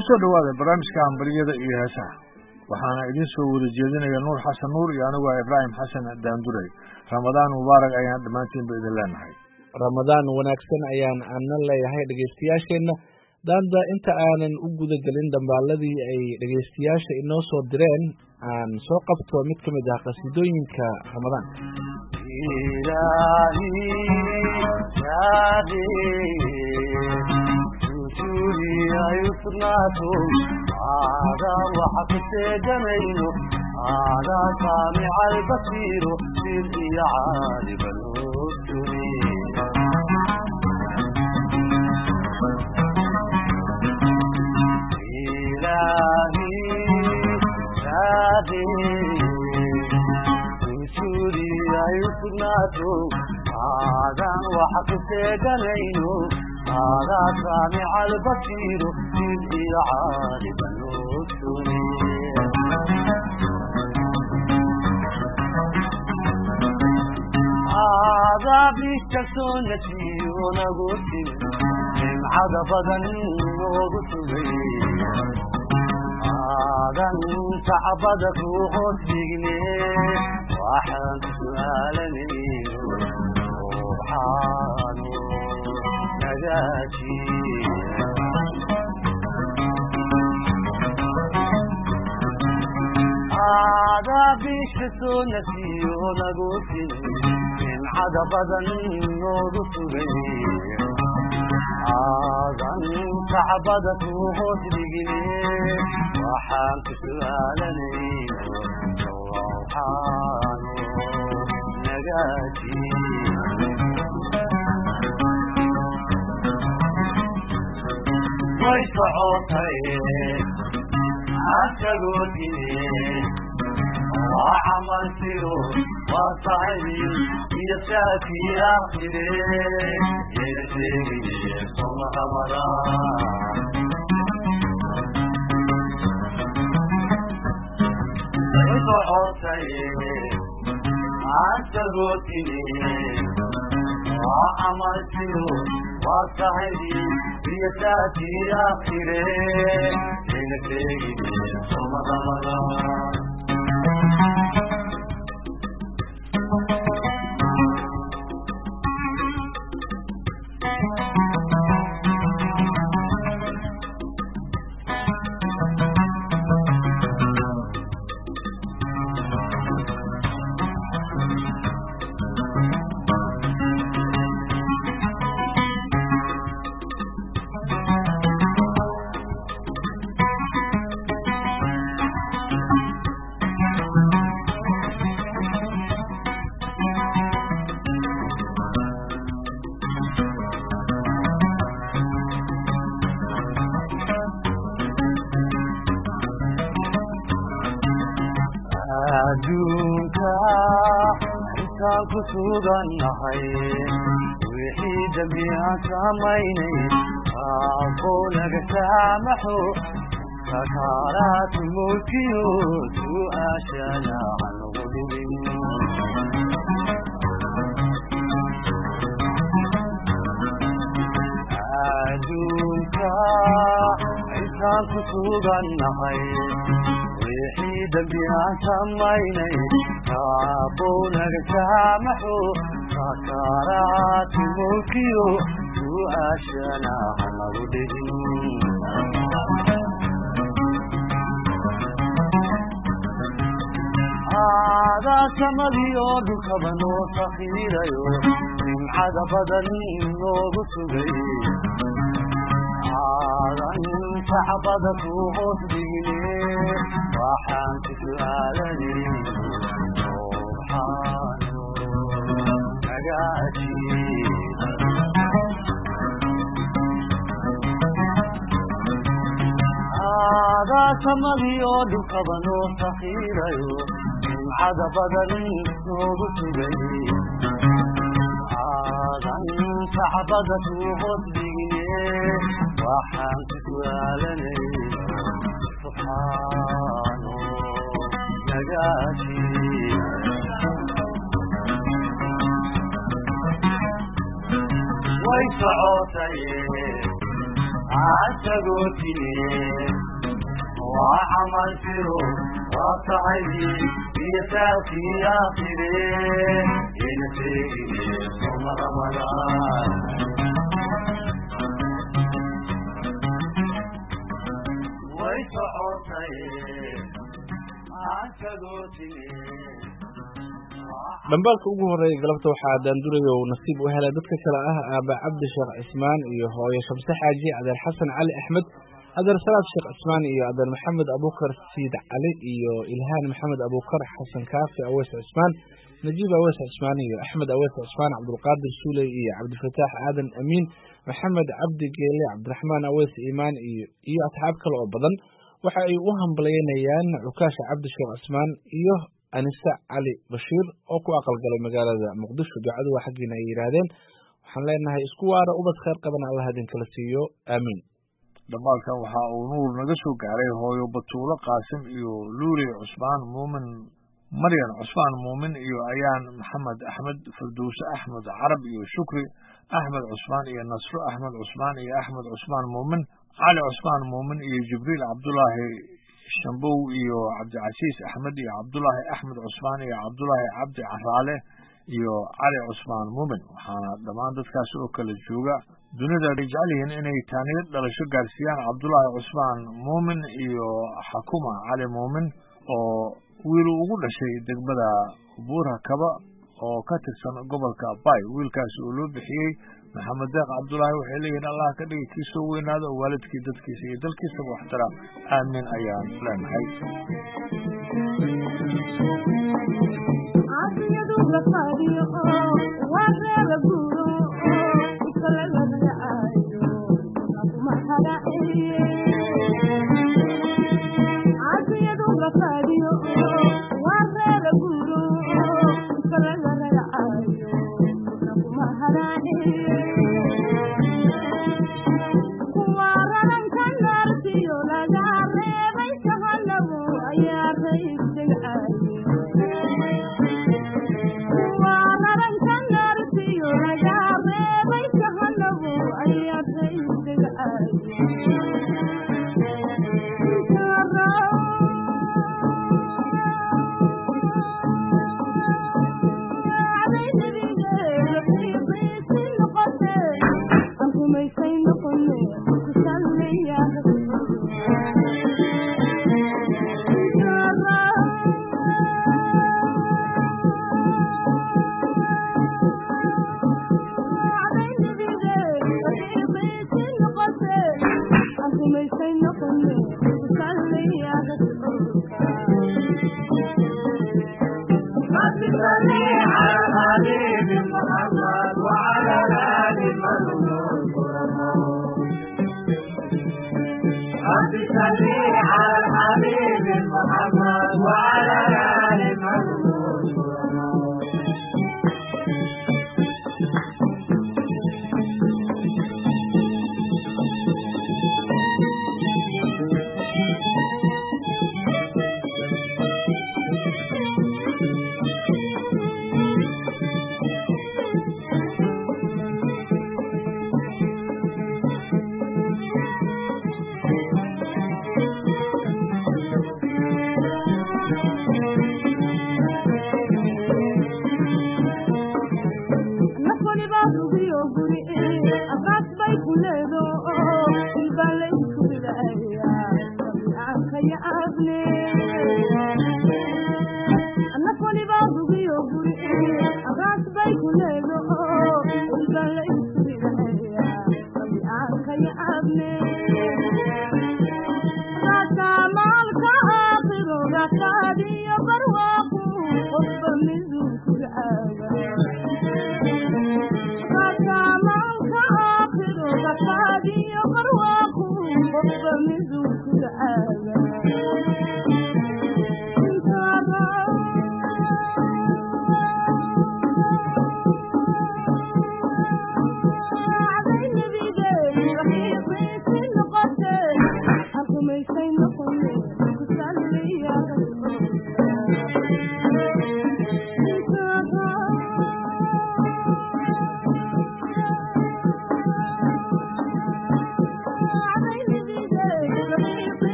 kusoo dhawaada barnaamijka hambaliyada iyo heesaha waxaana idin soo wada jeedinaya Nuur Xasan Nuur iyo anigu Ibrahim Xasan Daanduray. Ramadaan mubaarak ayaan dhamaantiinba idin leenahay. Ramadaan wanaagsan ayaan aanan leeyahay dhageystayaasheena. Daanda inta aanan u guda galin dambaaladii ay dhageystayaasha inoo soo direen aan soo qabto mid ka mid ah qasiidooyinka Ramadaan. هذا وحكت جميله هذا سامع البصير في عالم الأسرين إلهي شادي وشوري يسناته هذا وحكت جميله هذا سامع البصير في عالم الأسرين هذا بالسنة ونقول من عذبا وقتلي هذا تعبدك وخذني وحن سؤالني سبحانه نجاتي هذا بالسنة ونقول من عذبا وقتلي هذا تعبدك وخذني وحن سؤالني سبحانه نجاتي ويسعوتي عسكرتي وعملتي وصعدي يساتي آخري يسيري صم رمضان ويسعوتي عسكرتي وعملتي وصعدي يساتي آخري يسيري صم رمضان adduunka intaan ku sugannahay wixii dambi aan samaynay aqoo naga saamaxo sakaaraatu mulkiyo su'aashana hanagu dhibin adduunka intaan ku sugannahay wixii dambi aan samaynay aqoo naga saamaxo sakaaraatu mulkiyo su'aashana hanagu dhibin هذا سمدي ودك بنو سخيريو من عذبا وغسبي هذا انت عبدك وغسبيني وحان تسألني سبحانه نجاتي هذا سمدي ودك بنو سخيريو عذبا وغسبي هذا انت عبدك وغسبيني وحان تسألني سبحانه نجاتي ويسعوتي عاشقوتني وعمل فيرو وطعيني بيساكي يا خيري ينسيني صوم رمضان ويسعوتي عاشقوتني. dambaalka ugu horeeya galabta waxaa daandurayo nasiib u helay dadka kale ah aaba cabdi sheekh cismaan iyo hooyo shamse xaaji adeer xasan cali axmed adeer salaad sheekh cismaan iyo adeer maxamed abuukar siid cali iyo ilhaan maxamed abuukar xasan kaafi aweys cismaan najiib aweys cismaan iyo axmed aweys cismaan cabdulqaadir suuley iyo cabdifataax aadan amiin maxamed cabdi geele cabdiraxmaan aweys iimaan iyo asxaab kale oo badan waxa ay u hambalyeynayaan cukaasha cabdi sheekh cismaan iyo anisa cali bashiir oo ku aqalgalay magaalada muqdisho ducadu waa xaggiina ay yidhaahdeen waxaan leenahay isku waara ubad khayr qaban allah idinkala siiyo aamiin. dambaalkan waxa uu nuur naga soo gaaray hooyo batuulo qaasim iyo luuli cusmaan muumin maryan cusmaan muumin iyo ayaan maxamed axmed farduuse axmed carab iyo shukri axmed cusmaan iyo nasro axmed cusmaan iyo axmed cusmaan muumin cali cusmaan muumin iyo jibriil cabdulaahi shambow iyo cabdicasiis axmed iyo cabdulaahi axmed cusmaan iyo cabdulaahi cabdi caraale iyo cali cusmaan muumin waxaana dhammaan dadkaasi oo kala jooga dunida ay jecel yihiin inay taaniyad dhalasho gaarsiiyaan cabdulaahi cusmaan muumin iyo xakuma cali muumin oo wiil ugu dhashay degmada buura kaba oo ka tirsan gobolka bay wiilkaasi oo loo bixiyey maxamed deeq cabdulaahi waxay leeyihiin allah ka dhigi kii soo weynaado oo waalidkii dadkiisa iyo dalkiisaba waxtara aamin ayaan leenahay.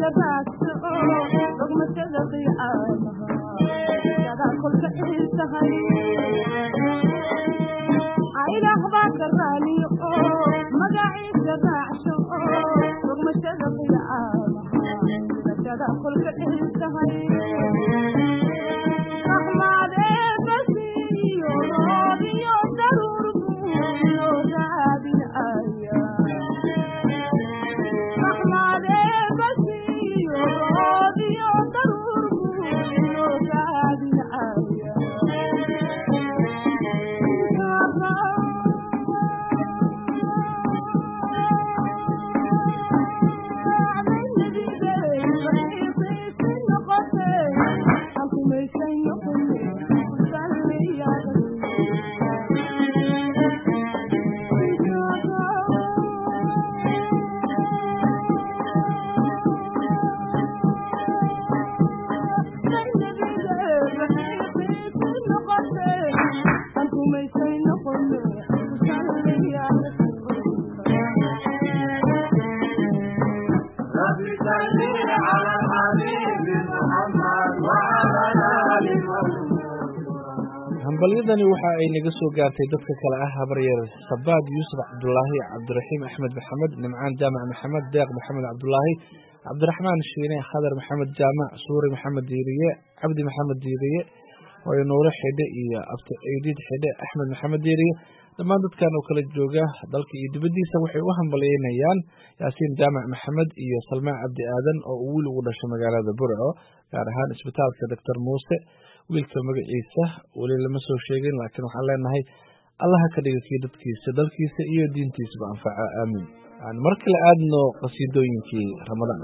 hambalyadani waxa ay naga soo gaartay dadka kale ah habaryar Sabaad Yuusuf Cabdullaahi Cabdiraxiim Axmed Maxamed Nimcaan Jaamac Maxamed Deeq Maxamed Cabdullaahi Cabdiraxmaan Shiine Khadar Maxamed Jaamac Suuri Maxamed Diiriye Cabdi Maxamed Diiriye oo Nuure Xidhe iyo Abti Eedid Xidhe Axmed Maxamed Diiriye dhammaan dadkan oo kala jooga dalka iyo dibadiisa waxay u hambalyeynayaan Yaasiin Jaamac Maxamed iyo Salmaan Cabdi Aadan oo wiil ugu dhashay magaalada Burco gaar ahaan isbitaalka Dr. Muuse wiilka magaciisa wali lama soo sheegin laakiin waxaan leenahay Allah ka dhigo kii dadkiisa dalkiisa iyo diintiisa anfaca aamin aan markale aadno qasiidooyinkii Ramadaan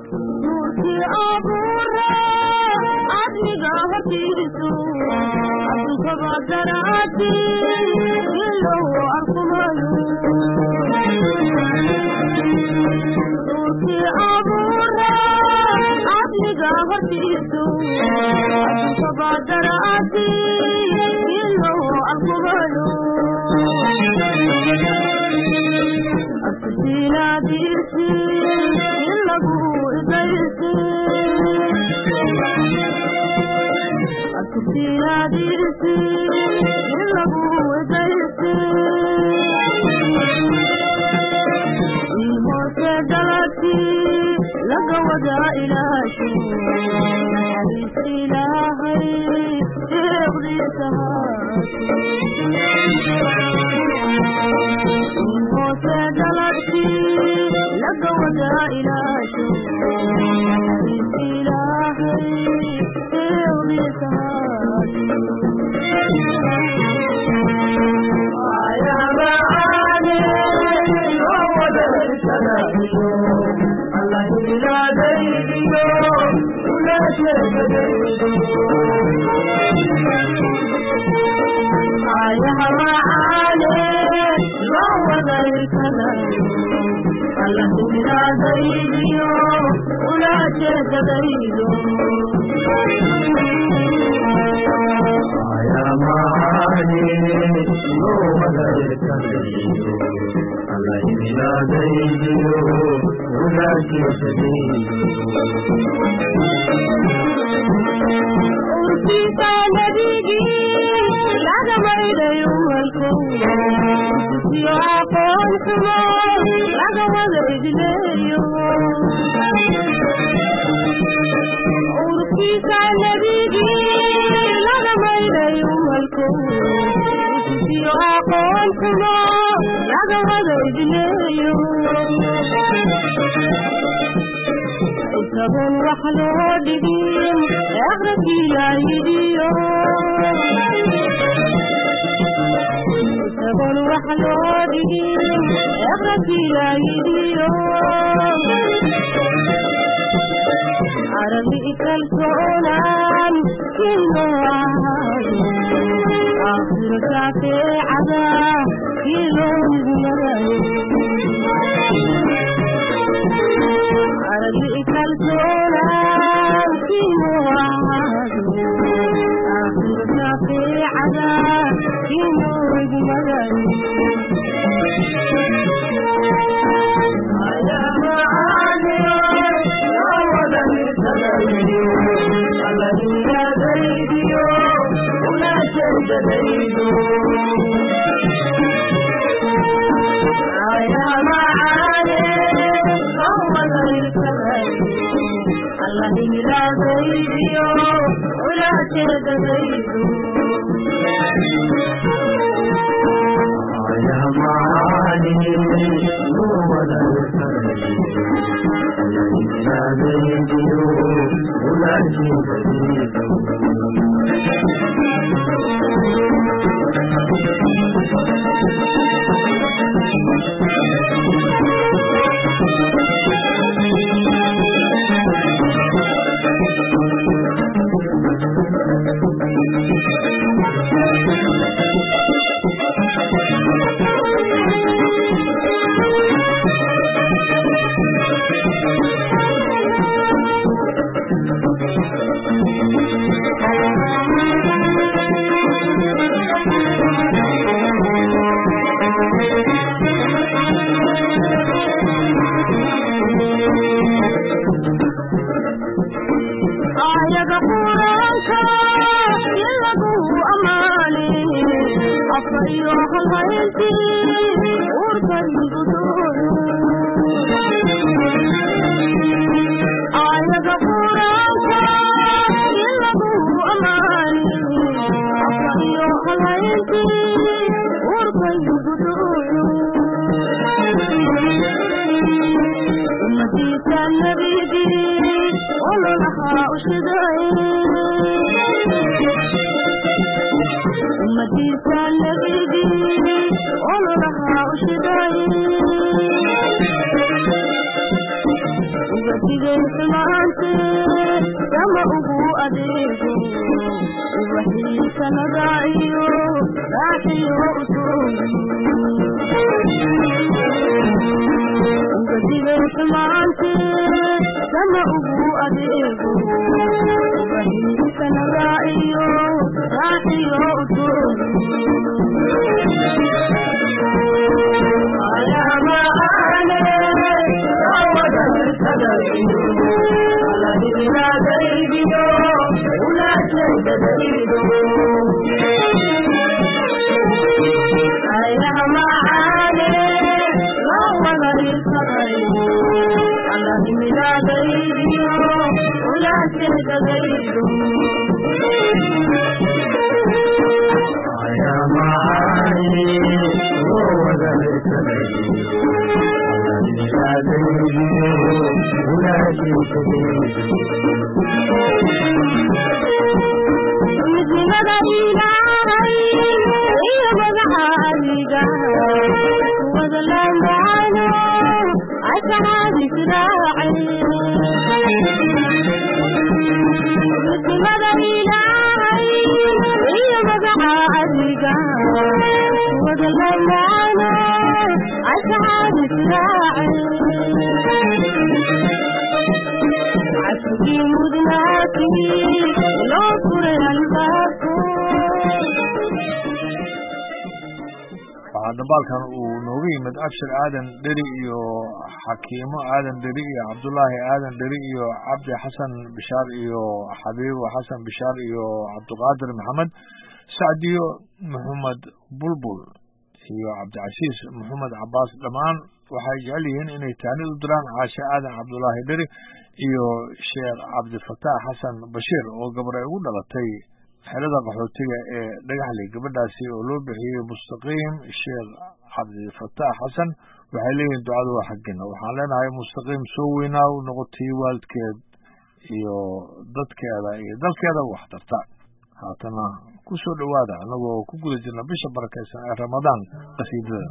shaydadaydu aya macaane qawada irkaday alla himilaadaydiyo ulaa shaydadaydu aya macaane qawada irkaday alla himilaadaydiyo ulaa shaydadaydu dambaalkan uu nooga yimid abshir aadan dheri iyo xakiimo aadan dheri iyo cabdullaahi aadan dheri iyo cabdi xasan bishaar iyo xabiibo xasan bishaar iyo cabdiqaadir maxamed sacdiyo maxamed bulbul iyo cabdicasiis maxamed cabaas dhammaan waxay jecel yihiin inay taanid u diraan caashe aadan cabdullaahi dheri iyo sheekh cabdifataax xasan bashiir oo gabar ay ugu dhalatay xerada qaxootiga ee dhagaxley gabadhaasi oo loo bixiyey mustaqiim sheekh cabdifataax xasan waxay leeyihiin ducadu waa xaggina waxaan leenahay mustaqiim soo weynaa u noqotay waalidkeed iyo dadkeeda iyo dalkeeda wax tarta haatana ku soo dhowaada anagoo ku guda jirna bisha barakaysan ee ramadaan qasiidada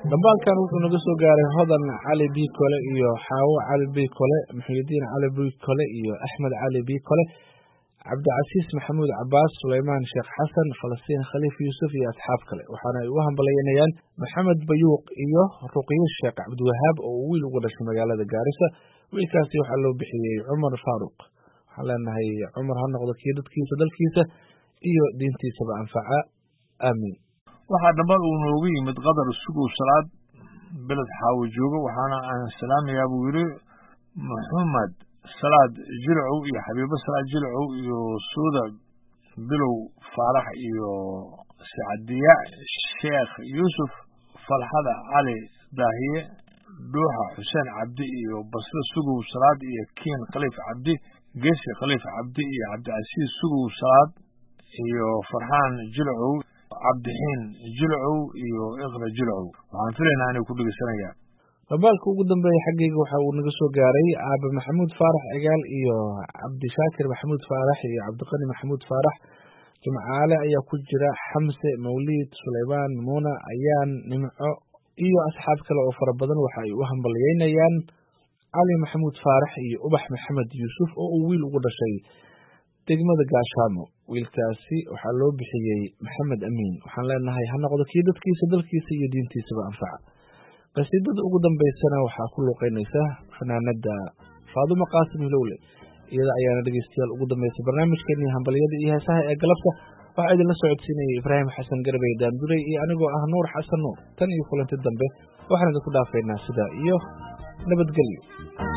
dambaalkan wuxuu naga soo gaaray hodan cali biikole iyo xaawo cali biikole muxyidiin cali biikole iyo axmed cali biikole cabdicasiis maxamuud cabaas sulaymaan sheekh xasan falastiin khaliif yuusuf iyo asxaab kale waxaana ay ugu hambalyeynayaan maxamed bayuuq iyo ruqyo sheekh cabdiwahaab oo wiil ugu dhashay magaalada gaarisa wiilkaasi waxaa loo bixiyey cumar faaruq waxaan leenahay cumar ha noqdo kii dadkiisa dalkiisa iyo diintiisaba anfaca aamiin waxaa dhammaan uu noogu yimid qadar sugow salaad beled xaawo joogo waxaana aan salaamayaa buu yidhi maxamed salaad jilcow iyo xabiibo salaad jilcow iyo suuda bilow faarax iyo sacadiya sheekh yuusuf falxada cali daahiye dhuuxa xuseen cabdi iyo basre sugow salaad iyo kiin khaliif cabdi geesi khaliif cabdi iyo cabdicasiis sugow salaad iyo farxaan jilcow cabdixiin jilcow iyo iqra jilcow waxaan filaynaa inay ku dhegeysanayaan dambaalka ugu dambeeya xaggayga waxa uu naga soo gaaray aabe maxamuud faarax cigaal iyo cabdishaakir maxamuud faarax iyo cabdiqani maxamuud faarax jimcaale ayaa ku jira xamse mawliid sulaymaan muuna ayaan nimco iyo asxaab kale oo fara badan waxa ay u hambalyeynayaan cali maxamuud faarax iyo ubax maxamed yuusuf oo uu wiil ugu dhashay degmada gaashaamo wiilkaasi waxaa loo bixiyey maxamed amiin waxaan leenahay ha noqdo kii dadkiisa dalkiisa iyo diintiisaba anfaca qasiidada ugu dambeysana waxaa ku luuqeynaysa fanaanada faadumo qaasim hilowle iyada ayaana dhegeystayaal ugu dambeysay barnaamijkeeni hambalyada iyo heesaha ee galabta waxaa idinla socodsiinayay ibraahim xasan garbey daanduray iyo anigoo ah nuur xasan nuur tan iyo kulanti dambe waxaan idinku dhaafaynaa sidaa iyo nabadgelyo